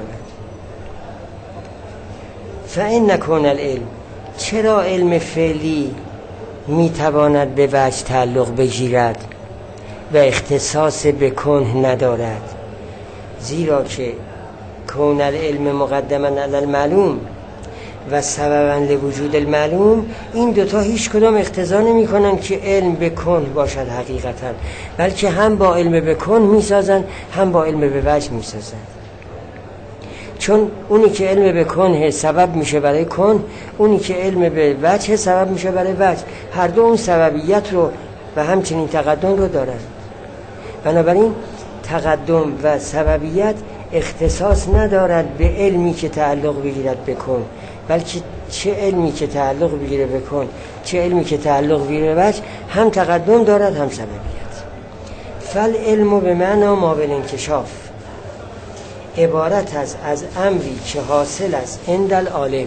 S1: فإن نکون العلم، چرا علم فعلی میتواند به وجه تعلق بگیرد و اختصاص به کنه ندارد؟ زیرا که کون العلم مقدما علی المعلوم و سببا لوجود المعلوم، این دوتا هیچ کدام اقتضا نمی کنن که علم به کن باشد حقیقتا، بلکه هم با علم به کن می سازن هم با علم به وجه می سازن. چون اونی که علم به کن سبب میشه برای کن، اونی که علم به وجه سبب میشه برای وجه. هر دو اون سببیت رو و همچنین تقدم رو دارن. بنابراین تقدم و سببیت اختصاص ندارد به علمی که تعلق بگیرد به کن، بلکه چه علمی که تعلق بگیره به کن چه علمی که تعلق بگیره به وجه هم تقدم دارد هم سببیت. فل علم به معنا ما بالانکشاف، عبارت از از امری که حاصل است عند العالم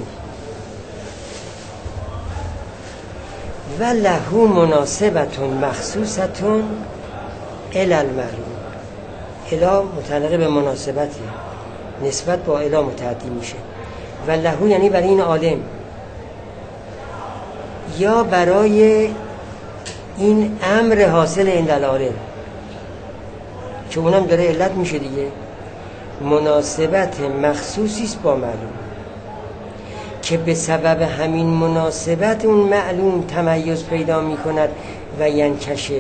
S1: و له مناسبتون مخصوصتون الی المعلوم. الی متعلق به مناسبتی، نسبت با الی متعدی میشه. و له یعنی برای این عالم یا برای این امر حاصل عند العالم که اونم داره علت میشه دیگه. مناسبت مخصوصی است با معلوم که به سبب همین مناسبت اون معلوم تمیز پیدا می کند و ینکشف،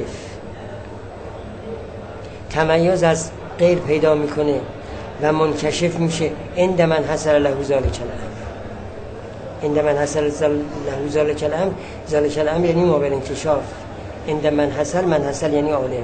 S1: تمیز از غیر پیدا میکنه و منکشف میشه. عند من حصل له ذلک الامر، عند من حصل له ذلک الامر، ذلک الامر یعنی ما بالانکشاف. عند من حصل، من حصل یعنی عالم.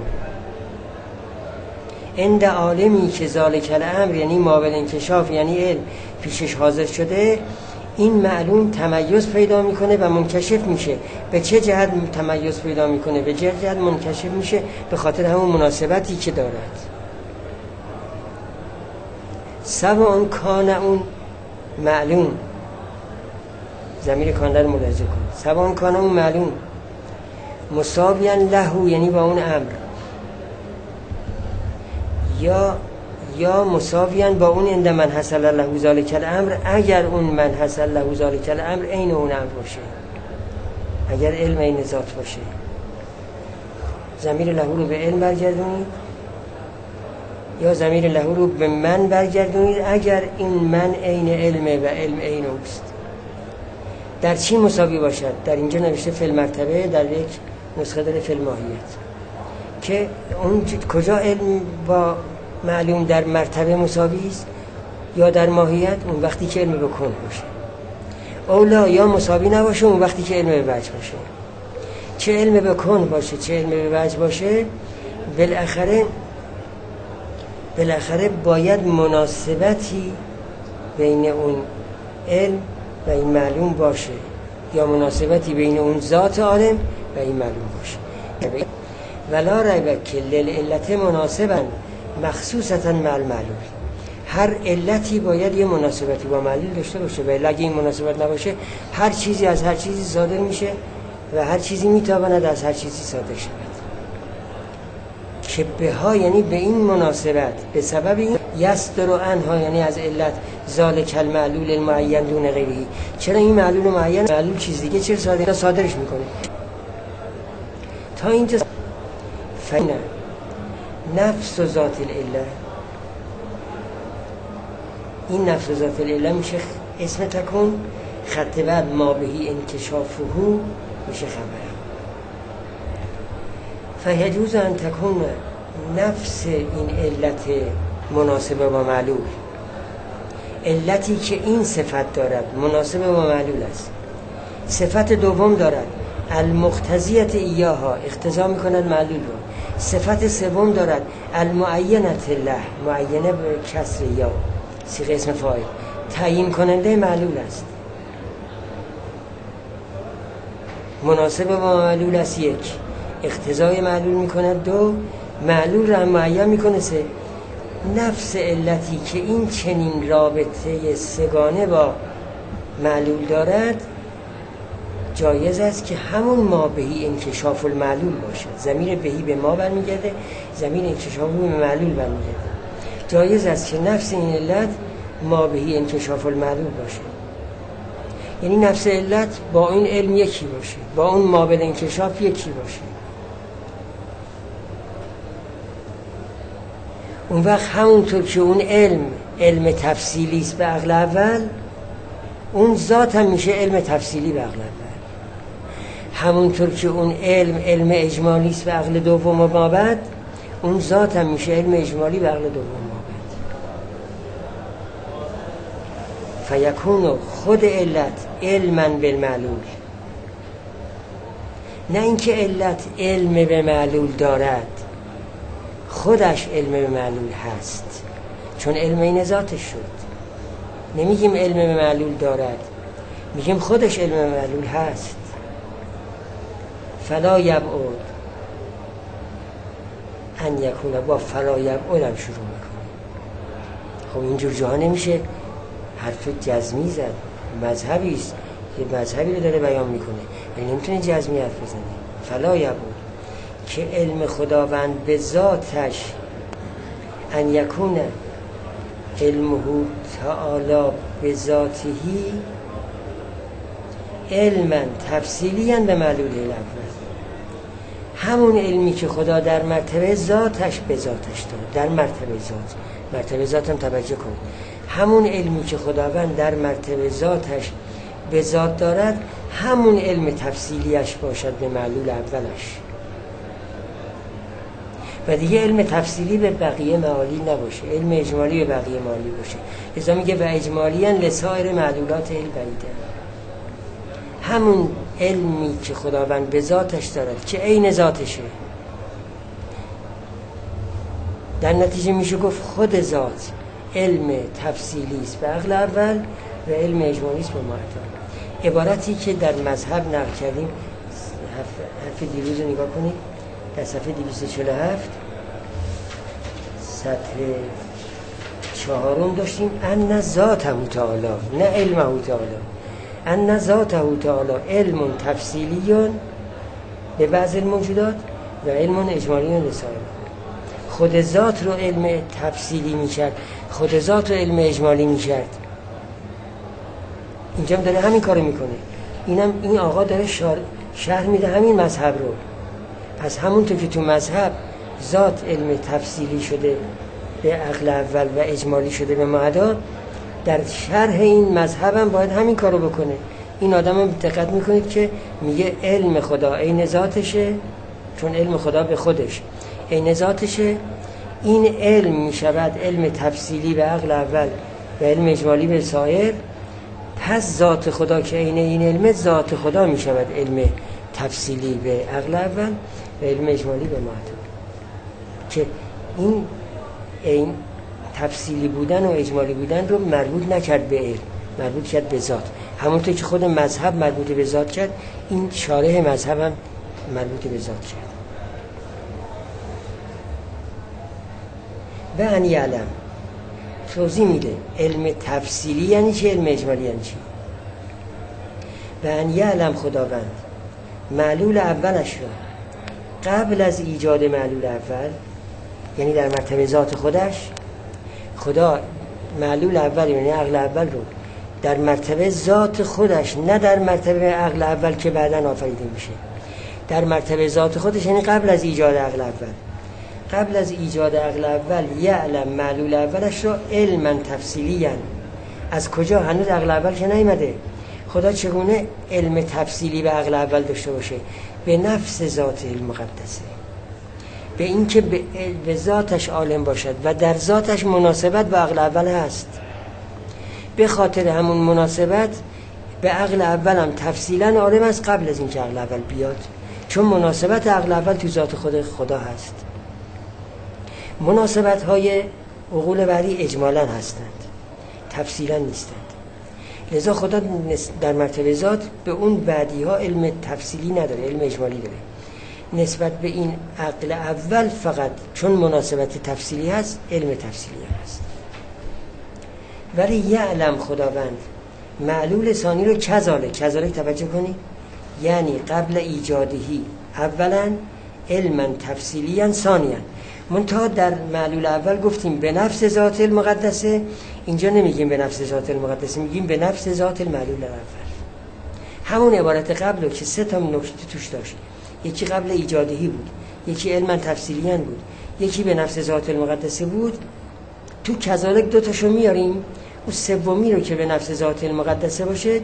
S1: عند عالمی که ذالک الامر یعنی ما بالانکشاف یعنی علم پیشش حاضر شده، این معلوم تمیز پیدا میکنه و منکشف میشه. به چه جهت تمیز پیدا میکنه؟ به چه جهت منکشف میشه؟ به خاطر همون مناسبتی که دارد. سواء کان اون معلوم، ضمیر کان رو ملاحظه کن، سواء کان اون معلوم مساویاً له یعنی با اون امر، یا یا مساویاً با اون عند من حصل له ذلک الامر، اگر اون من حصل له ذلک الامر عین اون امر باشه، اگر علم عین ذات باشه. ضمیر له رو به علم برگردونید یا ضمیر له رو به من برگردونید اگر این من عین علمه و علم عین اوست. در چی مساوی باشد؟ در اینجا نوشته فی المرتبه، در یک نسخه داره فی الماهیت، که اون کجا علم با معلوم در مرتبه مساوی است یا در ماهیت؟ اون وقتی که علم به کن باشه. اولا یا مساوی نباشه، اون وقتی که علم به وجه باشه. چه علم به کن باشه چه علم به وجه باشه، بالاخره بالاخره باید مناسبتی بین اون علم و این معلوم باشه، یا مناسبتی بین اون ذات عالم و این معلوم باشه. ولا ریب که للعلت مناسبا مخصوصتا مع المعلوم، هر علتی باید یه مناسبتی با معلول داشته باشه و اگه این مناسبت نباشه هر چیزی از هر چیزی صادر میشه و هر چیزی میتواند از هر چیزی صادر شود. که به ها یعنی به این مناسبت به سبب این یصدر عنها یعنی از علت ذالک المعلول المعین دون غیره. چرا این معلول معین معلول چیز دیگه چرا صادر صادرش میکنه تا اینجا فین نفس و ذات العله. این نفس و ذات العله میشه اسم تکون، خط بعد ما بهی انکشافه میشه خبر. فیجوز ان تکون نفس این علت مناسبه با معلول، علتی که این صفت دارد مناسبه با معلول است. صفت دوم دارد المقتضیت ایاها، اقتضا میکند معلول رو. صفت سوم دارد المعینت له، معینه به کسر یا صیغه اسم فاعل، تعیین کننده معلول است. مناسبه با معلول است یک، اقتضای معلول میکند دو، معلول را معین میکنه سه. نفس علتی که این چنین رابطه سگانه با معلول دارد جایز است که همون ما بهی انکشاف المعلول باشد. ضمیر بهی به ما برمیگرده، ضمیر انکشاف به معلول برمیگرده. جایز است که نفس این علت ما بهی انکشاف المعلول باشه، یعنی نفس علت با این علم یکی باشه، با اون ما به انکشاف یکی باشه. اون وقت همونطور که اون علم علم تفصیلی است به عقل اول، اون ذات هم میشه علم تفصیلی به عقل اول. همونطور که اون علم علم اجمالی است به عقل دوم و ما بعد، اون ذات هم میشه علم اجمالی به عقل دوم و ما بعد. فیکون خود علت علما بالمعلول، نه اینکه علت علم به معلول دارد، خودش علم به معلول هست، چون علم این ذاتش شد. نمیگیم علم به معلول دارد، میگیم خودش علم به معلول هست. فلا یبعد ان یکون، با فلا یبعد هم شروع میکنه. خب اینجور جاها نمیشه حرف جزمی زد، مذهبی است که مذهبی رو داره بیان میکنه، یعنی نمیتونه جزمی حرف بزنه. فلا یبعد که علم خداوند به ذاتش ان یکون علمه تعالی به ذاتهی علما تفصیلیا به معلول الاول. همون علمی که خدا در مرتبه ذاتش به ذاتش داره، در مرتبه ذات، مرتبه ذات هم توجه کنید، همون علمی که خداوند در مرتبه ذاتش به ذات دارد همون علم تفصیلیش باشد به معلول اولش، و دیگه علم تفصیلی به بقیه معالی نباشه، علم اجمالی به بقیه معالی باشه. لذا میگه و اجمالیاً لسائر معلولات البعیده. همون علمی که خداوند به ذاتش دارد که عین ذاتشه، در نتیجه میشه گفت خود ذات علم تفصیلی است به عقل اول و علم اجمالی است به معتبر. عبارتی که در مذهب نقل کردیم، حرف دیروز رو نگاه کنید، در صفحه دویست و چهل و هفت سطر چهارم داشتیم ان ذاته تعالی، نه علمه تعالی، ان ذاته تعالی علم تفصیلی به بعض الموجودات و علم اجمالی لسائر. خود ذات رو علم تفصیلی میکرد، خود ذات رو علم اجمالی میکرد. اینجا داره همین کارو میکنه. اینم این آقا داره شرح میده همین مذهب رو. پس همونطور که تو مذهب ذات علم تفصیلی شده به عقل اول و اجمالی شده به معدا، در شرح این مذهب هم باید همین کارو بکنه. این آدم هم دقت میکنید که میگه علم خدا عین ذاتشه، چون علم خدا به خودش عین ذاتشه. این علم میشود علم تفصیلی به عقل اول و علم اجمالی به سایر. پس ذات خدا که عین این علم، ذات خدا میشود علم تفصیلی به عقل اول و علم اجمالی به معتبر. که این این تفصیلی بودن و اجمالی بودن رو مربوط نکرد به علم، مربوط کرد به ذات. همونطور که خود مذهب مربوط به ذات کرد، این شارح مذهب هم مربوط به ذات کرد. و ان یعلم توضیح میده علم تفصیلی یعنی چی، علم اجمالی یعنی چی. و ان یعلم خداوند معلول اولش را قبل از ایجاد معلول اول، یعنی در مرتبه ذات خودش، خدا معلول اول یعنی عقل اول رو در مرتبه ذات خودش، نه در مرتبه عقل اول که بعداً آفریده میشه، در مرتبه ذات خودش، یعنی قبل از ایجاد عقل اول، قبل از ایجاد عقل اول یعلم معلول اولش رو علما تفصیلیا. از کجا؟ هنوز عقل اول که نیامده. خدا چگونه علم تفصیلی به عقل اول داشته باشه؟ به نفس ذات المقدسه، به این که به ذاتش عالم باشد و در ذاتش مناسبت به عقل اول هست. به خاطر همون مناسبت به عقل اول هم تفصیلا عالم است قبل از این که عقل اول بیاد، چون مناسبت عقل اول تو ذات خود خدا هست. مناسبت های عقول بعدی اجمالا هستند، تفصیلا نیستند. لذا خدا در مرتبه ذات به اون بعدی ها علم تفصیلی نداره، علم اجمالی داره. نسبت به این عقل اول فقط چون مناسبت تفصیلی هست علم تفصیلی هست. ولی یعلم خداوند معلول ثانی رو کذالک، کذالک توجه کنی، یعنی قبل ایجادهی اولا علما تفصیلیا ثانیا. منتها در معلول اول گفتیم به نفس ذات المقدسه، اینجا نمیگیم به نفس ذات المقدسه، میگیم به نفس ذات المعلول اول. همون عبارت قبل رو که سه تا نکته توش داشت، یکی قبل ایجادهی بود، یکی علما تفصیلیا بود، یکی به نفس ذات المقدسه بود، تو کذالک دو تاشو میاریم، اون سومی رو که به نفس ذات المقدسه باشه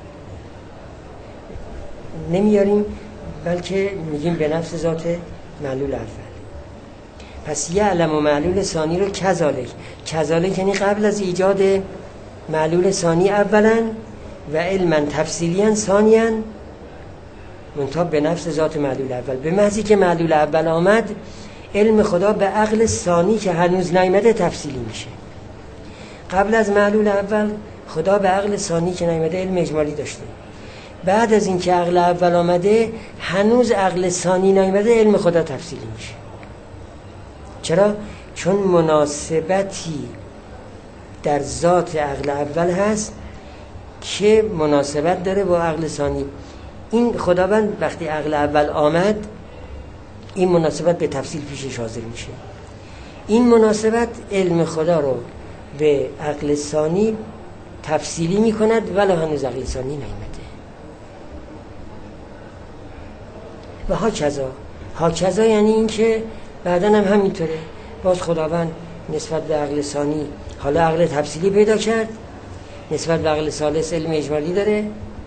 S1: نمیاریم، بلکه میگیم به نفس ذات معلول اول. پس یعلم و معلول ثانی رو کذالک، کذالک یعنی قبل از ایجاد معلول ثانی اولا و علما تفصیلیا ثانیا، منتها به نفس ذات معلول اول. به محضی که معلول اول آمد علم خدا به عقل ثانی که هنوز نیامده تفصیلی میشه. قبل از معلول اول خدا به عقل ثانی که نیامده علم اجمالی داشته. بعد از اینکه عقل اول آمده هنوز عقل ثانی نیامده علم خدا تفصیلی میشه. چرا؟ چون مناسبتی در ذات عقل اول هست که مناسبت داره با عقل ثانی. این خداوند وقتی عقل اول آمد این مناسبت به تفصیل پیشش حاضر میشه. این مناسبت علم خدا رو به عقل ثانی تفصیلی میکند ولی هنوز عقل ثانی نیامده. و ها کذا، ها کذا یعنی این که بعداً هم همینطوره. باز خداوند نسبت به عقل ثانی حالا عقل تفصیلی پیدا کرد، نسبت به عقل ثالث علم اجمالی داره.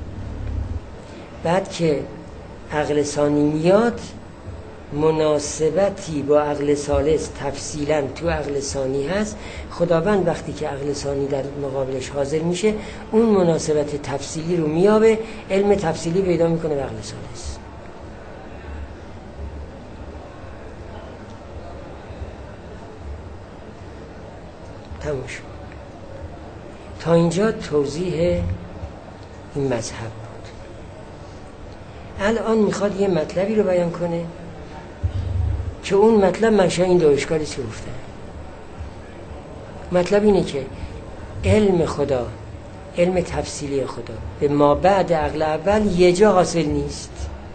S1: بعد که عقل ثانی میاد مناسبتی با عقل ثالث تفصیلا تو عقل ثانی هست. خداوند وقتی که عقل ثانی در مقابلش حاضر میشه اون مناسبت تفصیلی رو میابه، علم تفصیلی پیدا میکنه به عقل ثالث. تموم شد. تا اینجا توضیح این مذهب بود. الان میخواد یه مطلبی رو بیان کنه که اون مطلب منشأ این دو اشکالی که گفتن. مطلب اینه که علم خدا، علم تفصیلی خدا به ما بعد عقل اول یه جا حاصل نیست.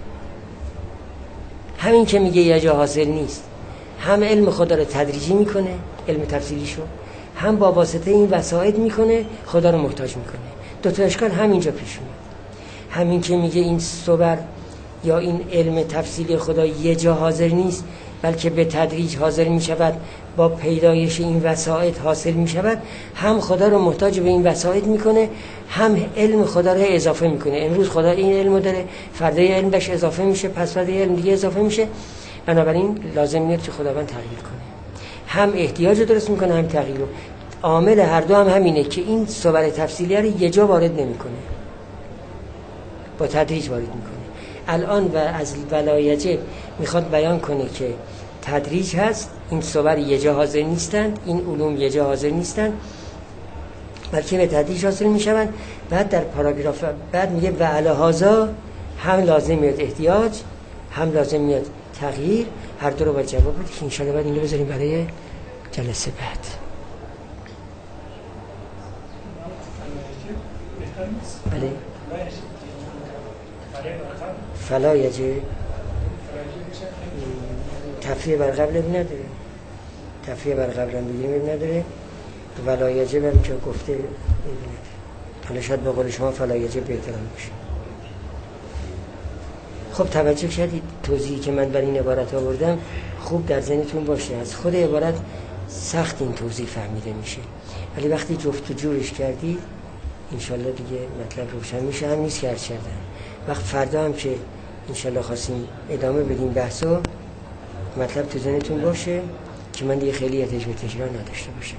S1: همین که میگه یه جا حاصل نیست، هم علم خدا رو تدریجی میکنه، علم تفصیلیشو، هم با واسطه این وسائط میکنه خدا رو محتاج میکنه. دو تا اشکال همینجا پیش میاد. همین که میگه این صور یا این علم تفصیلی خدا یه جا حاضر نیست بلکه به تدریج حاضر میشود، با پیدایش این وسائط حاصل میشود، هم خدا رو محتاج به این وسائط میکنه، هم علم خدا رو اضافه میکنه. امروز خدا این علم داره، فردا علم بهش اضافه میشه، پس فردا علم دیگه اضافه میشه. بنابراین لازم میاد که خداوند تغییر کنه، هم احتیاج درست میکنه هم تغییر رو. عامل هر دو هم همینه که این صور تفصیلی رو یه جا وارد نمیکنه، با تدریج وارد میکنه. الان و از ولایجه میخواد بیان کنه که تدریج هست، این صور یه جا حاضر نیستند، این علوم یه جا حاضر نیستند بلکه به تدریج حاصل میشوند. بعد در پاراگراف بعد میگه و علی هذا هم لازم میاد احتیاج، هم لازم میاد تغییر. هر دو رو باید جواب بدید که انشاءالله بعد این رو بذاریم برای جلسه بعد. بله فلا یجب تفریع بر قبل اب نداره، تفریع بر قبل هم بگیریم اب نداره، ولا یجب هم که گفته اب نداره. حالا شاید به قول شما فلا یجب بهترم باشه. خب توجه کردید توضیحی که من بر این عبارت آوردم خوب در ذهنتون باشه. از خود عبارت سخت این توضیح فهمیده میشه، ولی وقتی جفت و جورش کردید انشالله دیگه مطلب روشن میشه. هم نیست که عرض کردن وقت فردا هم که انشالله خواستیم ادامه بدیم بحثو مطلب تو ذهنتون باشه که من دیگه خیلی احتیاج به تکرار نداشته باشم.